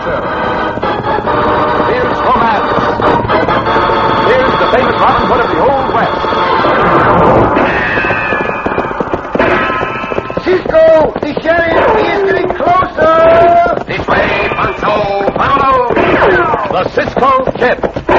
adventure. Here's romance. Here's the famous Robin Hood of the Old West. Cisco, the sheriff is getting closer. This way, Pancho. Follow. The Cisco Kid.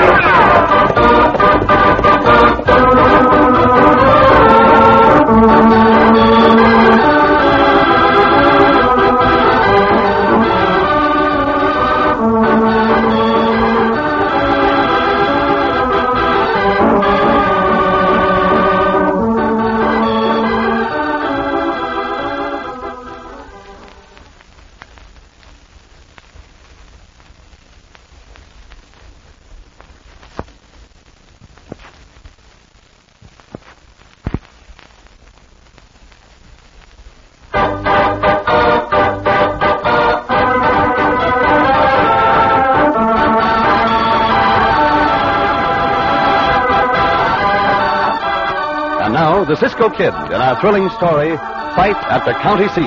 Now, the Cisco Kid in our thrilling story, Fight at the County Seat.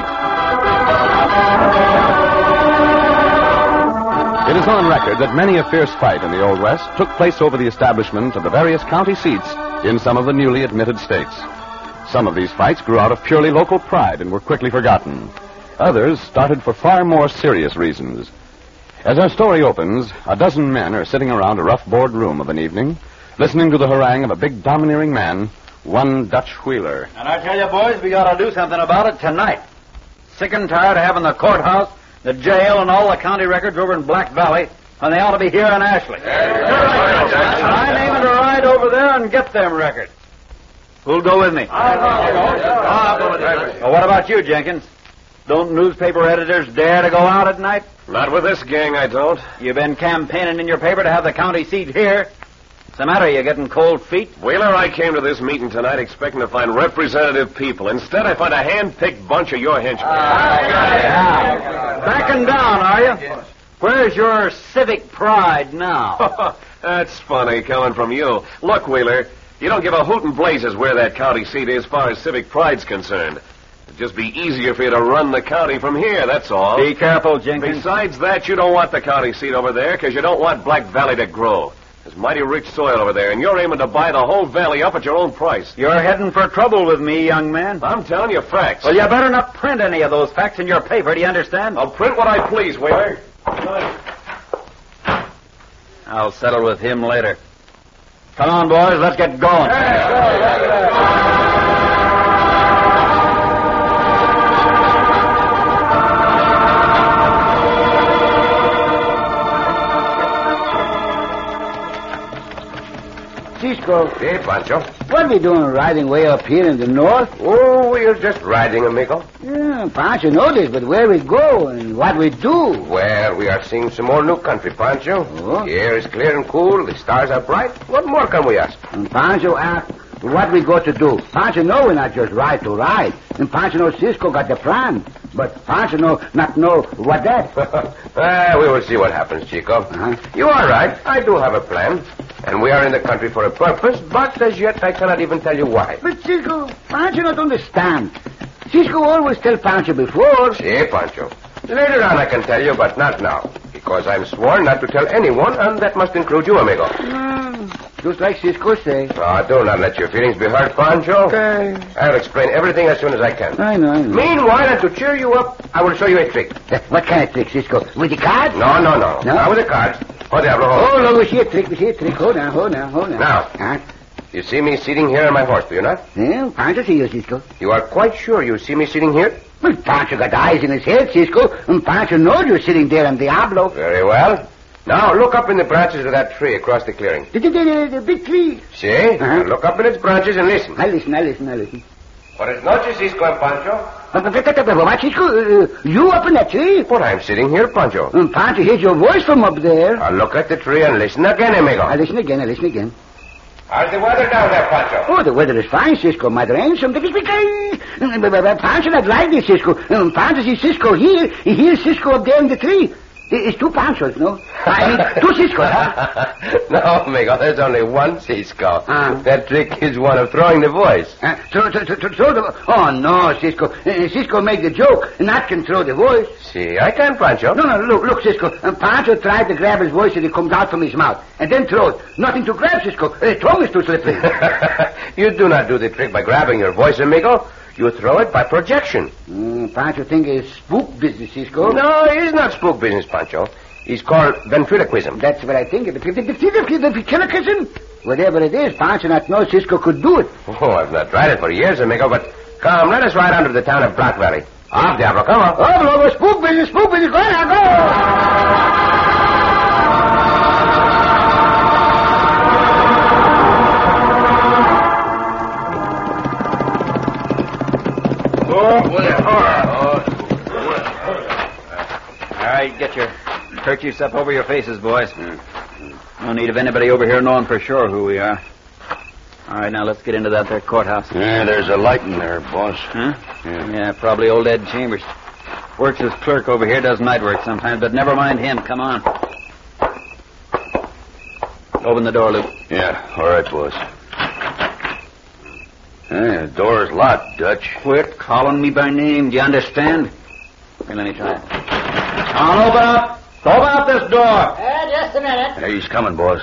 It is on record that many a fierce fight in the Old West took place over the establishment of the various county seats in some of the newly admitted states. Some of these fights grew out of purely local pride and were quickly forgotten. Others started for far more serious reasons. As our story opens, a dozen men are sitting around a rough board room of an evening, listening to the harangue of a big domineering man, one Dutch Wheeler. And I tell you, boys, we got to do something about it tonight. Sick and tired of having the courthouse, the jail, and all the county records over in Black Valley when they ought to be here in Ashley. I'm aiming to ride over there and get them records. Who'll go with me? I'll go with you. Well, what about you, Jenkins? Don't newspaper editors dare to go out at night? Not with this gang, I don't. You've been campaigning in your paper to have the county seat here. What's the matter? You getting cold feet? Wheeler, I came to this meeting tonight expecting to find representative people. Instead, I find a hand-picked bunch of your henchmen. Backing down, are you? Where's your civic pride now? That's funny coming from you. Look, Wheeler, you don't give a hoot and blazes where that county seat is as far as civic pride's concerned. It'd just be easier for you to run the county from here, that's all. Be careful, Jenkins. Besides that, you don't want the county seat over there because you don't want Black Valley to grow. There's mighty rich soil over there, and you're aiming to buy the whole valley up at your own price. You're heading for trouble with me, young man. I'm telling you facts. Well, you better not print any of those facts in your paper, do you understand? I'll print what I please, Wheeler. I'll settle with him later. Come on, boys, let's get going. Cisco, Hey, Pancho. what are we doing riding way up here in the north? Oh, we're just riding, amigo. Yeah, Pancho know this, but where we go and what we do? Well, we are seeing some more new country, Pancho. Oh. The air is clear and cool. The stars are bright. What more can we ask? And Pancho asked what we got to do. Pancho know we not just ride to ride. And Pancho know Cisco got the plan. But Pancho not know what that. We will see what happens, Chico. Uh-huh. You are right. I do have a plan. And we are in the country for a purpose, but as yet I cannot even tell you why. But Cisco, Pancho not understand. Cisco always tell Pancho before. See, Pancho. Later on I can tell you, but not now. Because I'm sworn not to tell anyone, and that must include you, amigo. Just like Cisco say. Oh, do not let your feelings be hurt, Pancho. Okay. I'll explain everything as soon as I can. I know. Meanwhile, and to cheer you up, I will show you a trick. What kind of trick, Cisco? With the cards? No. No? Not with the cards. Oh, Diablo, hold. Oh, no, we see a trick. Hold on. Now. Huh? You see me sitting here on my horse, do you not? Yeah, Pancho see you, Cisco. You are quite sure you see me sitting here? Well, Pancho got eyes in his head, Cisco, and Pancho knows you're sitting there on Diablo. Very well. Now, look up in the branches of that tree across the clearing. The big tree. See? Uh-huh. Now look up in its branches and listen. I listen. Buenas noches, Cisco and Pancho. What, Cisco? You up in that tree? But I'm sitting here, Pancho. And Pancho hears your voice from up there. Now look at the tree and listen again, amigo. I listen again. How's the weather down there, Pancho? Oh, the weather is fine, Cisco. Might rain some. Pancho not like this, Cisco. Pancho sees Cisco here. He hears Cisco up there in the tree. It's two Panchos, no? I mean, two Ciscos, huh? No, amigo, there's only one Cisco. That trick is one of throwing the voice. Throw the... Oh, no, Cisco. Cisco made the joke, not can throw the voice. See, I can, Pancho. No, look, Cisco. Pancho tried to grab his voice and it comes out from his mouth. And then throw it. Nothing to grab, Cisco. Tongue is too slippery. You do not do the trick by grabbing your voice, amigo. You throw it by projection. Pancho think it's spook business, Cisco. No, it is not spook business, Pancho. It's called ventriloquism. That's what I think. Ventriloquism? Whatever it is, Pancho not know Cisco could do it. Oh, I've not tried it for years, amigo, but come, let us ride under the town of Black Valley. Off, Diablo, come on. Oh, spook business. Go ahead, go. All right, get your kerchiefs up over your faces, boys. No need of anybody over here knowing for sure who we are. All right, now let's get into that there courthouse. Yeah, there's a light in there, boss. Huh? Yeah, probably old Ed Chambers. Works as clerk over here, does night work sometimes, but never mind him. Come on. Open the door, Luke. Yeah, all right, boss. The door's locked, Dutch. Quit calling me by name. Do you understand? Here, let me try it. Come on, open up. Open up this door. Just a minute. Hey, he's coming, boss.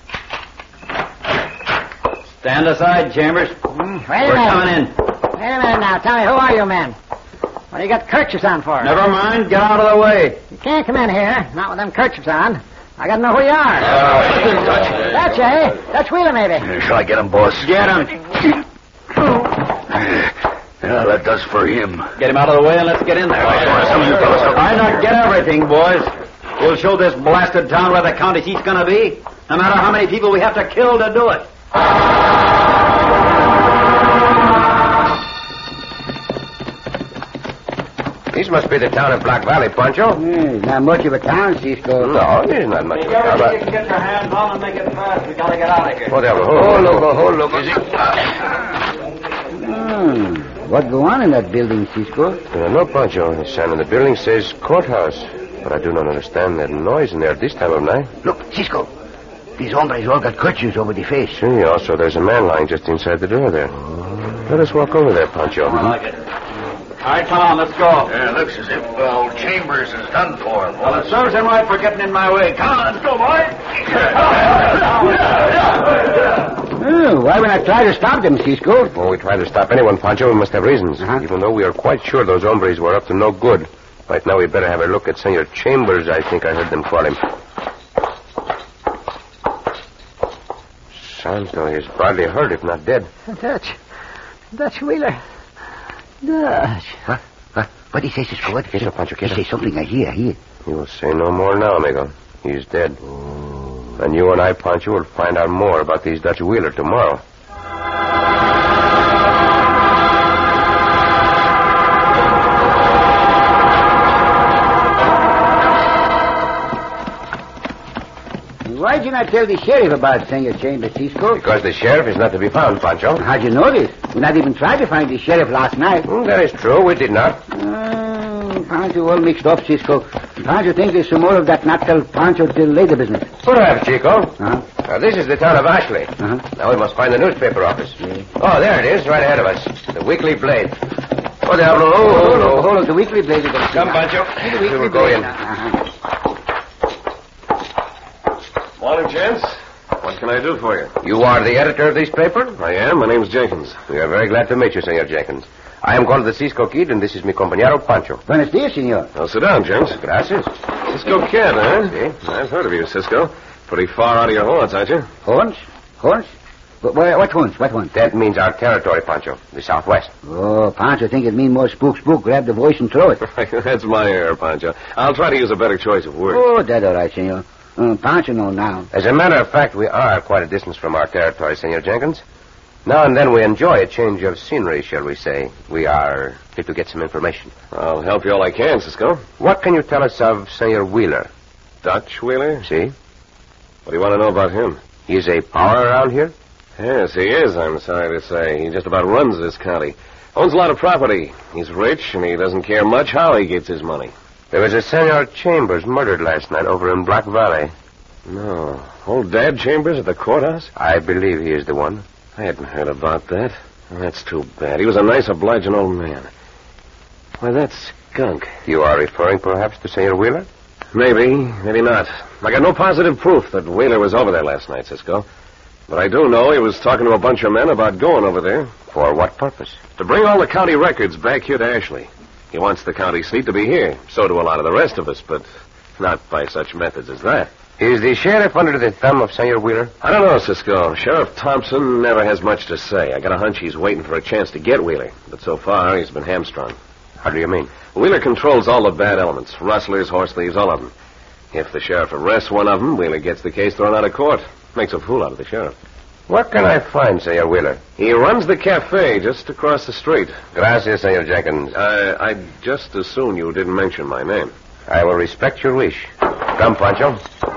Stand aside, Chambers. Wait a minute. We're coming in. Wait a minute now. Tell me, who are you men? What do you got kerchiefs on for? Never mind. Get out of the way. You can't come in here. Not with them kerchiefs on. I gotta know who you are. That's you, eh? Dutch Wheeler, maybe. Shall I get him, boss? Get him. Yeah, that does for him. Get him out of the way and let's get in there. Why not get everything, boys? We'll show this blasted town where the county seat's gonna be, no matter how many people we have to kill to do it. This must be the town of Black Valley, Pancho. Not much of a town, Cisco. No, it is not much of a town. You can get your hands on and make it fast. We gotta get out of here. Oh, Diablo. Look. Is it? What go on in that building, Cisco? No, Pancho. The sign on the building says courthouse. But I do not understand that noise in there this time of night. Look, Cisco. These hombres all got kerchiefs over the face. See, also there's a man lying just inside the door there. Let us walk over there, Pancho. I like it. All right, come on, let's go. Yeah, looks as if old Chambers is done for. Well, it serves him right for getting in my way. Come on, let's go, boy. Why would I try to stop them, Cisco? When we try to stop anyone, Pancho, we must have reasons. Even though we are quite sure those hombres were up to no good. Right now, we better have a look at Senor Chambers, I think I heard them call him. Sounds though he's badly hurt, if not dead. Dutch Wheeler. Dutch. What he say, Cisco? What? Yes, Pancho, He say something I hear. He will say no more now, amigo. He's dead. And you and I, Pancho, will find out more about these Dutch Wheeler tomorrow. Why'd you not tell the sheriff about Senor Chambers, Cisco? Because the sheriff is not to be found, Pancho. How'd you know this? We not even tried to find the sheriff last night. That is true. We did not. Pancho all mixed up, Cisco. Pancho thinks there's some more of that not tell Pancho till later business. Perhaps, Chico. Now, this is the town of Ashley. Now we must find the newspaper office. Oh, there it is, right ahead of us. The Weekly Blade. Oh, Diablo. Hold on. The Weekly Blade is going to Come, Pancho. We will go in. Morning, gents. What can I do for you? You are the editor of this paper? I am. My name's Jenkins. We are very glad to meet you, Senor Jenkins. I am called the Cisco Kid, and this is mi compañero Pancho. Buenos dias, senor. Now, sit down, gents. Gracias. Cisco Kid, huh? Si. I've heard of you, Cisco. Pretty far out of your haunts, aren't you? Haunts? What haunts? What haunts? That means our territory, Pancho. The Southwest. Oh, Pancho think it mean more spook. Grab the voice and throw it. That's my air, Pancho. I'll try to use a better choice of words. Oh, that's all right, senor. Pancho know now. As a matter of fact, we are quite a distance from our territory, Senor Jenkins. Now and then we enjoy a change of scenery, shall we say. We are here to get some information. I'll help you all I can, Cisco. What can you tell us of Senor Wheeler? Dutch Wheeler? See? What do you want to know about him? He is a power around here? Yes, he is, I'm sorry to say. He just about runs this county. Owns a lot of property. He's rich, and he doesn't care much how he gets his money. There was a Senor Chambers murdered last night over in Black Valley. No. Old Dad Chambers at the courthouse? I believe he is the one. I hadn't heard about that. Well, that's too bad. He was a nice, obliging old man. Why, that skunk. You are referring perhaps to Senor Wheeler? Maybe, maybe not. I got no positive proof that Wheeler was over there last night, Cisco. But I do know he was talking to a bunch of men about going over there. For what purpose? To bring all the county records back here to Ashley. He wants the county seat to be here. So do a lot of the rest of us, but not by such methods as that. Is the sheriff under the thumb of Senor Wheeler? I don't know, Cisco. Sheriff Thompson never has much to say. I got a hunch he's waiting for a chance to get Wheeler. But so far, he's been hamstrung. How do you mean? Wheeler controls all the bad elements. Rustlers, horse thieves, all of them. If the sheriff arrests one of them, Wheeler gets the case thrown out of court. Makes a fool out of the sheriff. Where can I find Senor Wheeler? He runs the cafe just across the street. Gracias, Senor Jenkins. I'd just as soon you didn't mention my name. I will respect your wish. Come, Pancho.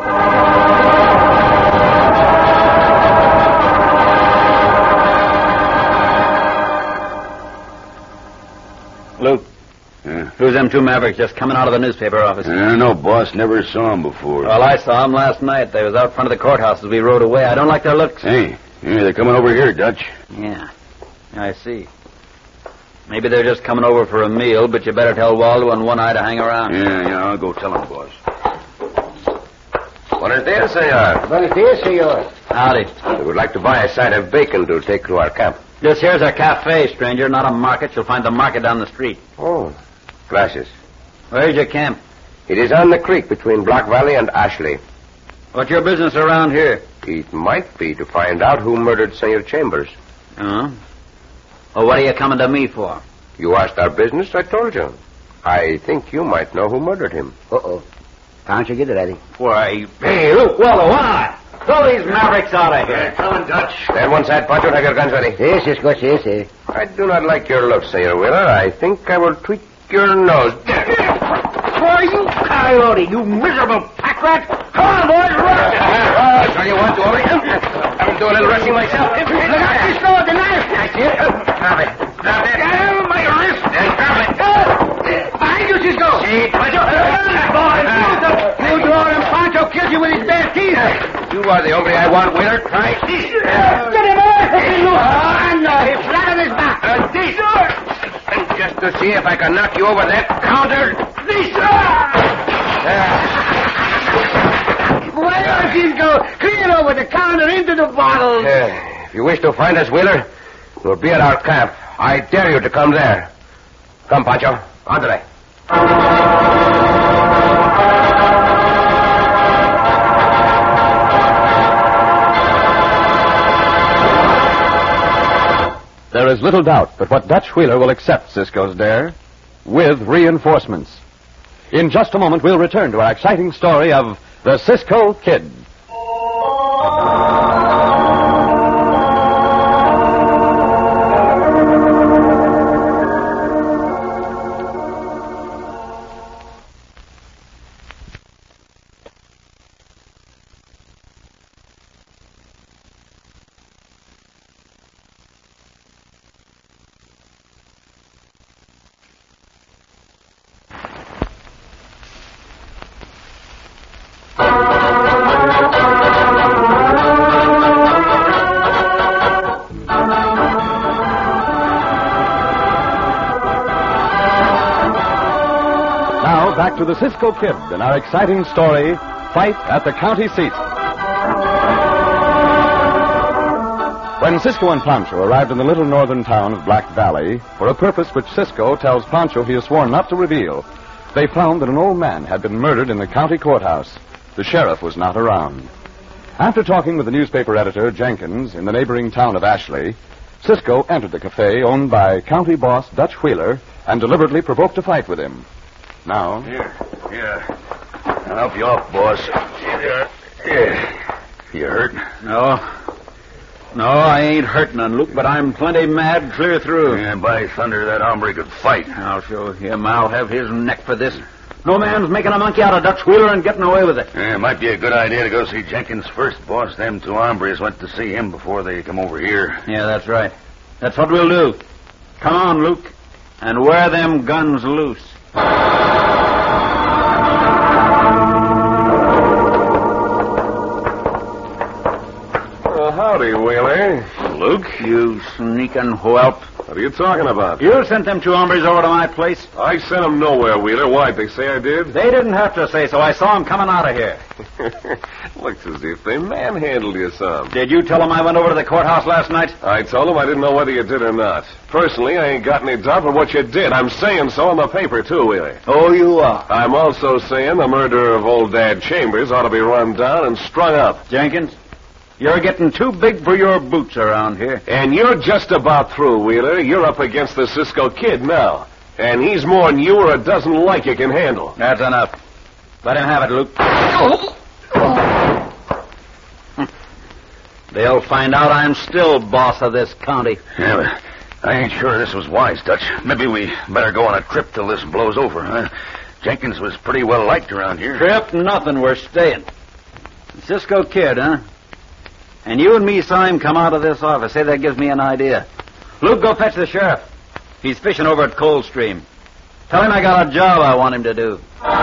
Luke. Who's them two mavericks just coming out of the newspaper office? No, boss. Never saw them before. Well, I saw them last night. They was out front of the courthouse as we rode away. I don't like their looks. Hey, they're coming over here, Dutch. Yeah, I see. Maybe they're just coming over for a meal, but you better tell Waldo and One Eye to hang around. Yeah, I'll go tell them, boss. Buenos dias, senor. Buenos dias, senor. Howdy. We would like to buy a side of bacon to take to our camp. This here's a cafe, stranger, not a market. You'll find the market down the street. Oh, gracias. Where's your camp? It is on the creek between Black Valley and Ashley. What's your business around here? It might be to find out who murdered Senor Chambers. Well, what are you coming to me for? You asked our business, I told you. I think you might know who murdered him. Uh-oh. Pancho, get ready. Why, hey, Luke, Waldo, One Eye. Throw these mavericks out of here. Coming, Dutch. Stand one side, Pancho. Have your guns ready. Si, Cisco, si. I do not like your looks, Senor Wheeler. I think I will tweak your nose. Why, you coyote, you miserable pack rat. Come on, boys, run. Tell you what, Wally. I will do a little rushing myself. Look out, you stole the knife. That's it. Drop it. Drop it. Down my wrist. Drop it. Behind you, Cisco. See, Pancho. You draw him, Pancho kills you with his bare teeth. You are the hombre I want, Wheeler. Try. Get him off! No, he's flat on his back. And just to see if I can knock you over that counter. Well, Cisco, clear over the counter into the bottle. If you wish to find us, Wheeler, you'll be at our camp. I dare you to come there. Come, Pancho. Andre. There is little doubt but what Dutch Wheeler will accept Cisco's dare with reinforcements. In just a moment, we'll return to our exciting story of the Cisco Kid. Back to the Cisco Kid and our exciting story, Fight at the County Seat. When Cisco and Pancho arrived in the little northern town of Black Valley, for a purpose which Cisco tells Pancho he has sworn not to reveal, they found that an old man had been murdered in the county courthouse. The sheriff was not around. After talking with the newspaper editor, Jenkins, in the neighboring town of Ashley, Cisco entered the cafe owned by county boss Dutch Wheeler and deliberately provoked a fight with him. Now... Here. I'll help you off, boss. Here. You hurt? No, I ain't hurting none, Luke, but I'm plenty mad clear through. Yeah, by thunder, that hombre could fight. I'll show him. I'll have his neck for this. No man's making a monkey out of Dutch Wheeler and getting away with it. Yeah, it might be a good idea to go see Jenkins first, boss. Them two hombres went to see him before they come over here. Yeah, that's right. That's what we'll do. Come on, Luke, and wear them guns loose. Luke. You sneaking whelp. What are you talking about? You sent them two hombres over to my place? I sent them nowhere, Wheeler. Why'd they say I did? They didn't have to say so. I saw them coming out of here. Looks as if they manhandled you some. Did you tell them I went over to the courthouse last night? I told them I didn't know whether you did or not. Personally, I ain't got any doubt but what you did. I'm saying so in the paper, too, Wheeler. Oh, you are. I'm also saying the murder of old Dad Chambers ought to be run down and strung up. Jenkins, you're getting too big for your boots around here. And you're just about through, Wheeler. You're up against the Cisco Kid now. And he's more than you or a dozen like you can handle. That's enough. Let him have it, Luke. They'll find out I'm still boss of this county. Yeah, but I ain't sure this was wise, Dutch. Maybe we better go on a trip till this blows over, huh? Jenkins was pretty well liked around here. Trip, nothing. We're staying. Cisco Kid, huh? And you and me saw him come out of this office. Say, that gives me an idea. Luke, go fetch the sheriff. He's fishing over at Coldstream. Tell him I got a job I want him to do.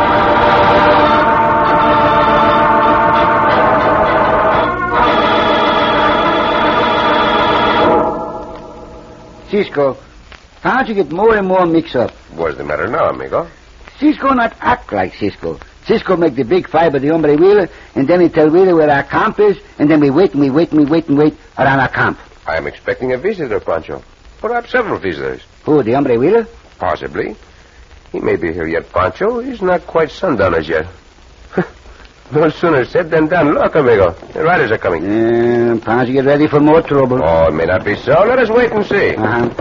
Cisco, can't you get more and more mixed up? What's the matter now, amigo? Cisco not act like Cisco. Cisco make the big fight with the hombre Wheeler, and then he tell Wheeler where our camp is, and then we wait around our camp. I am expecting a visitor, Pancho. Perhaps several visitors. Who, the hombre Wheeler? Possibly. He may be here yet, Pancho. He's not quite sundown as yet. No sooner said than done. Look, amigo. The riders are coming. Pancho, get ready for more trouble. Oh, it may not be so. Let us wait and see.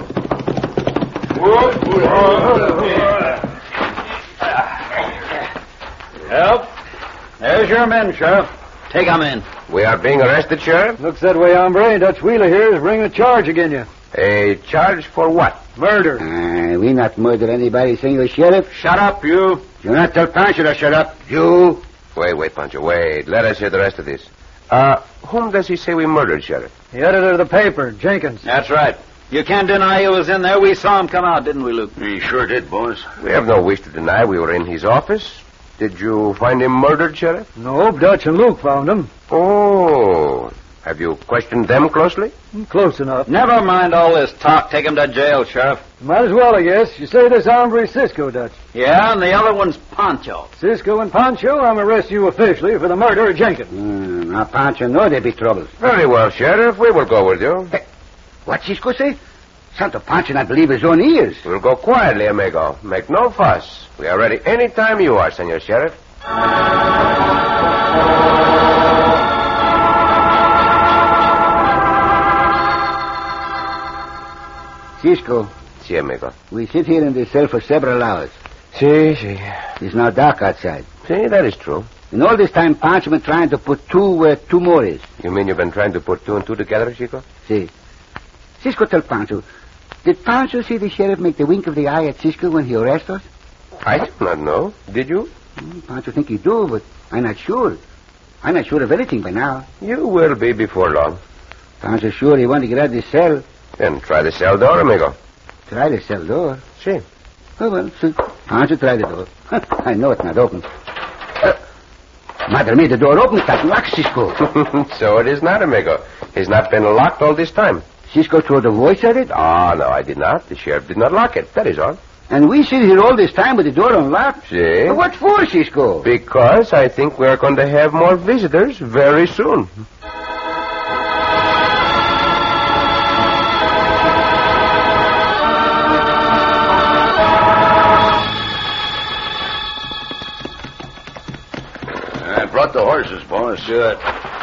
Help. There's your men, Sheriff. Take them in. We are being arrested, Sheriff? Looks that way, hombre. Dutch Wheeler here is bringing a charge against you. A charge for what? Murder. We not murder anybody, Senor Sheriff. Shut up, you. Do not tell Pancho to shut up. You. Wait, Pancho, wait. Let us hear the rest of this. Whom does he say we murdered, Sheriff? The editor of the paper, Jenkins. That's right. You can't deny he was in there. We saw him come out, didn't we, Luke? He sure did, boys. We have no wish to deny we were in his office. Did you find him murdered, Sheriff? No, Dutch and Luke found him. Oh. Have you questioned them closely? Close enough. Never mind all this talk. Take him to jail, Sheriff. Might as well, I guess. You say this hombre is Cisco, Dutch. Yeah, and the other one's Pancho. Cisco and Pancho, I'm arresting you officially for the murder of Jenkins. Now, Pancho know there be trouble. Very well, Sheriff. We will go with you. Hey, what Cisco say? Santo Pancho not believe his own ears. We'll go quietly, amigo. Make no fuss. We are ready any time you are, Senor Sheriff. Cisco, Si, amigo. we sit here in this cell for several hours. Si. It's now dark outside. Si, that is true. And all this time, Pancho been trying to put two where two more is. You mean you've been trying to put two and two together, Chico? See. Cisco tell Pancho, did Pancho see the sheriff make the wink of the eye at Cisco when he arrested us? I do not know. Did you? Pancho think he do, but I'm not sure. I'm not sure of anything by now. You will be before long. Pancho sure he want to get out of the cell. Then try the cell door, amigo. Try the cell door. Si. Oh, well, see. Pancho try the door. I know it's not open. Madre mia, the door open. It's not locked, Cisco. So it is not, amigo. It's not been locked all this time. Cisco threw the voice at it? Ah, no, I did not. The sheriff did not lock it. That is all. And we sit here all this time with the door unlocked? Si. But what for, Cisco? Because I think we are going to have more visitors very soon. I brought the horses, boys. Good.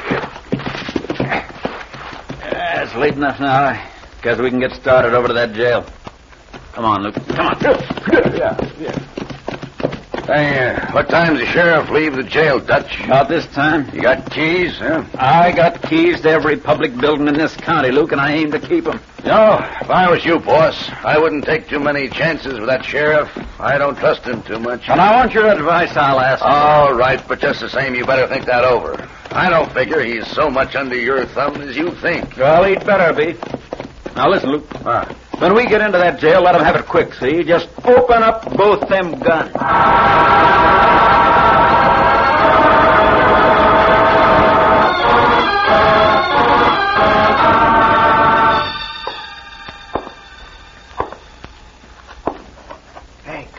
It's late enough now. I guess we can get started over to that jail. Come on, Luke. Come on. Hey, what time's the sheriff leave the jail, Dutch? About this time. You got keys, huh? I got keys to every public building in this county, Luke, and I aim to keep them. No, if I was you, boss, I wouldn't take too many chances with that sheriff. I don't trust him too much. And I want your advice, I'll ask. All right, but just the same, you better think that over. I don't figure he's so much under your thumb as you think. Well, he'd better be. Now, listen, Luke. When we get into that jail, let him have it quick, see? Just open up both them guns.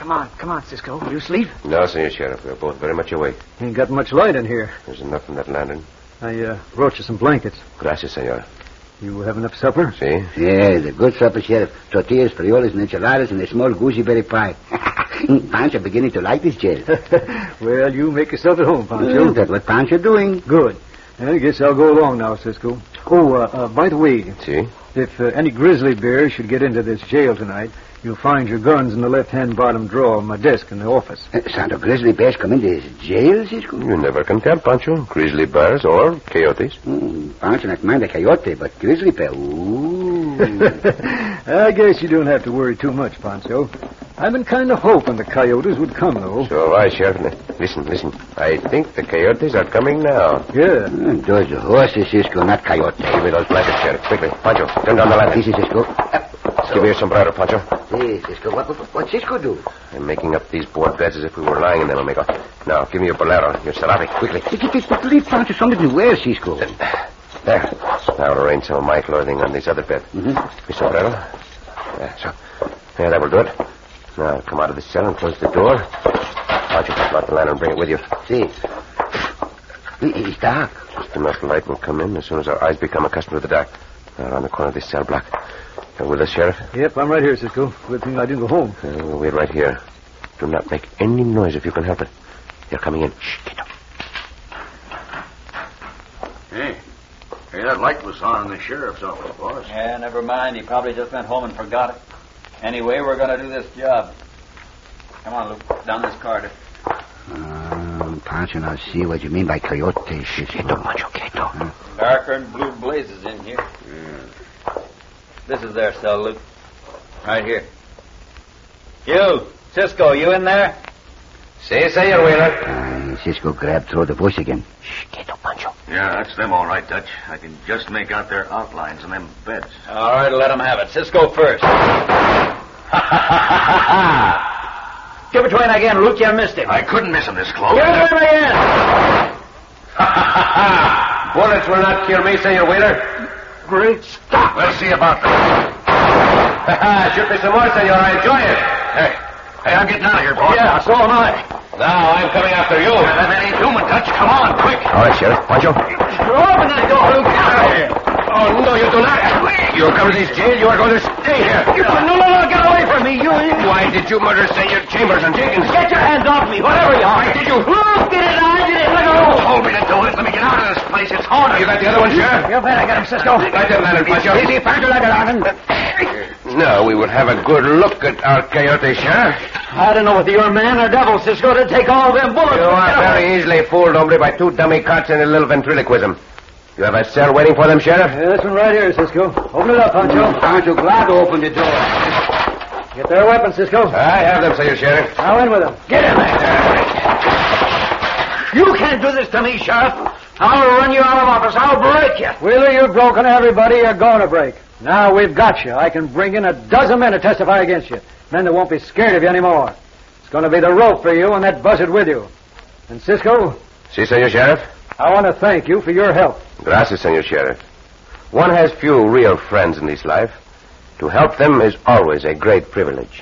Come on, Cisco. You sleep? No, Senor Sheriff. We're both very much awake. Ain't got much light in here. There's enough in that lantern. I brought you some blankets. Gracias, senor. You have enough supper? See? Yeah, the good supper, Sheriff. Tortillas, frioles, and enchiladas, and a small gooseberry pie. Pancho beginning to like this jail. Well, you make yourself at home, Pancho. That's what Pancho doing. Good. I guess I'll go along now, Cisco. Oh, by the way, See? if any grizzly bears should get into this jail tonight, you'll find your guns in the left-hand bottom drawer of my desk in the office. Santo grizzly bears come into this jail, Cisco? You never can tell, Pancho. Grizzly bears or coyotes. Pancho not mind a coyote, but grizzly bear, ooh. I guess you don't have to worry too much, Pancho. I've been kind of hoping the coyotes would come, though. So have I, Sheriff. Listen. I think the coyotes are coming now. Yeah. Those horses, Cisco, not coyote. Give me those blankets, Sheriff. Quickly. Pancho, turn down the lantern. This is Cisco. Give me your sombrero, Pancho. Hey, Cisco, what Cisco do? I'm making up these board beds as if we were lying in them, amigo. Now, give me your bolero, your serape, quickly. Leave Pancho something to wear, Cisco. There. Now I'll arrange some of my clothing on this other bed. Mm-hmm. Your sombrero. Yeah, so. Yeah, that will do it. Now, come out of the cell and close the door. Pancho, take out the lantern and bring it with you. See. It's dark. Just enough light will come in as soon as our eyes become accustomed to the dark. Now, around the corner of this cell block. You're with us, Sheriff? Yep, I'm right here, Cisco. Good thing I didn't go home. We'll wait right here. Do not make any noise if you can help it. They're coming in. Shh, get up. Hey, that light was on in the sheriff's office, boss. Yeah, never mind. He probably just went home and forgot it. Anyway, we're going to do this job. Come on, Luke. Down this corridor. Pancho, now see what you mean by coyote. Quieto, Pancho, quieto. Darker and blue blazes in here. This is their cell, Luke. Right here. You, Cisco, you in there? Si, senor Wheeler. Cisco grabbed through the bush again. Shh, quieto, Pancho. Yeah, that's them all right, Dutch. I can just make out their outlines in them beds. All right, let them have it. Cisco first. Give it to him again, Luke. You missed him. I couldn't miss him this close. Give it to him again. Bullets will not kill me, senor Wheeler. Great Scott! We'll see about that. Shoot me some more, senor. I enjoy it. Hey, I'm getting out of here, boss. Yeah, so am I. Now, I'm coming after you. That ain't human, Dutch. Come on, quick. All right, Sheriff. Pancho. Open that door, Luke. Get out of here. Oh, no, you do not. You come to this jail, you are going to stay here. No, get away from me. Why did you murder Senor Chambers and Jenkins? Get your hands off me, whatever you are. Why did you? Luke, get it out. Get it. Let go. Hold me to do it. Let me get out of this place. It's haunted. You got the other one, Sheriff? You better get him, Cisco. Light that lantern, Pancho. Easy, Pancho, like it, Now, we will have a good look at our coyote, Sheriff. I don't know whether you're man or devil, Cisco, to take all them bullets. You are very easily fooled, hombre, by two dummy cots and a little ventriloquism. You have a cell waiting for them, Sheriff? Yeah, this one right here, Cisco. Open it up, Pancho. Pancho glad to open the door. Get their weapons, Cisco. I have them, Senor Sheriff. Now in with them. Get in there. You can't do this to me, Sheriff. I'll run you out of office. I'll break you. Wheeler, you've broken everybody you're going to break. Now we've got you. I can bring in a dozen men to testify against you. Men that won't be scared of you anymore. It's going to be the rope for you and that buzzard with you. And Cisco? Si, Senor Sheriff. I want to thank you for your help. Gracias, Senor Sheriff. One has few real friends in this life. To help them is always a great privilege.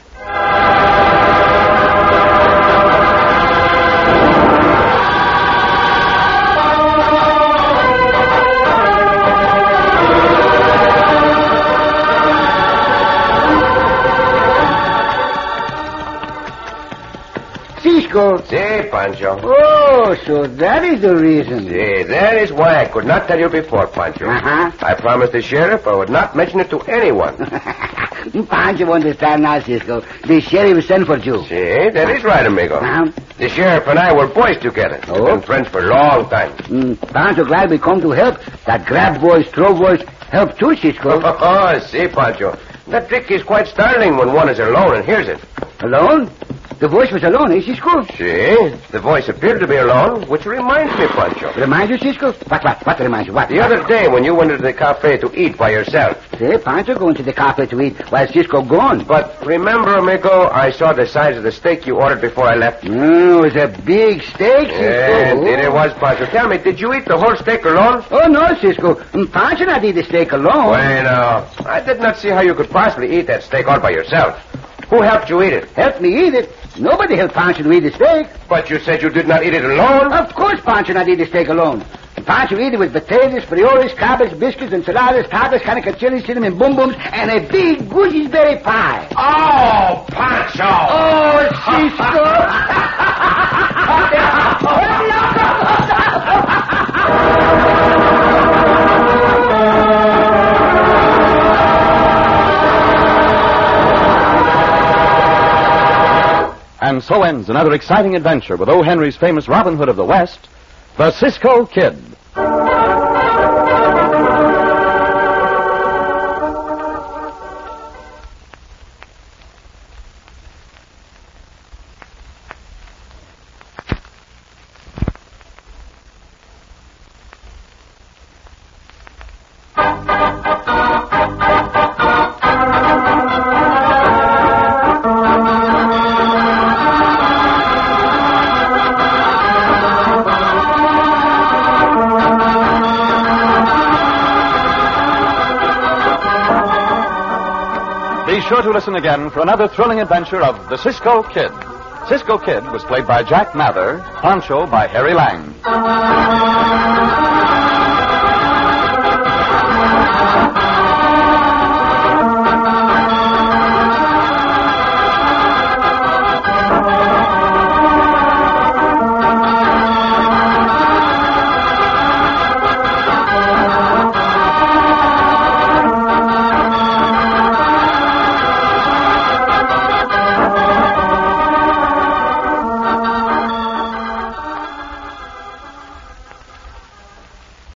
Cisco. Si, Pancho. Oh, so that is the reason. Si, that is why I could not tell you before, Pancho. I promised the sheriff I would not mention it to anyone. Pancho understand now, Cisco. The sheriff sent for you. Si, that is right, amigo. The sheriff and I were boys together. We've been friends for a long time. Pancho glad we come to help. That grab boys, throw boys, help too, Cisco. Oh, si, Pancho. That trick is quite startling when one is alone and hears it. Alone? The voice was alone, eh, Cisco? Si, the voice appeared to be alone, which reminds me, Pancho. Reminds you, Cisco? What reminds you? What? The other day when you went into the cafe to eat by yourself. See, Pancho going to the cafe to eat while Cisco gone. But remember, amigo, I saw the size of the steak you ordered before I left. It was a big steak, Cisco. Yeah, indeed it was, Pancho. Tell me, did you eat the whole steak alone? Oh, no, Cisco. Pancho not eat the steak alone. Bueno, I did not see how you could possibly eat that steak all by yourself. Who helped you eat it? Help me eat it. Nobody helped Pancho to eat the steak. But you said you did not eat it alone. Of course Pancho not eat the steak alone. Pancho eat it with potatoes, frijoles, cabbage, biscuits, enchiladas, tapas, chili, cinnamon, boom booms, and a big gooseberry pie. Oh, Pancho! Oh, Cisco! And so ends another exciting adventure with O. Henry's famous Robin Hood of the West, the Cisco Kid. Be sure to listen again for another thrilling adventure of the Cisco Kid. Cisco Kid was played by Jack Mather, Pancho by Harry Lang.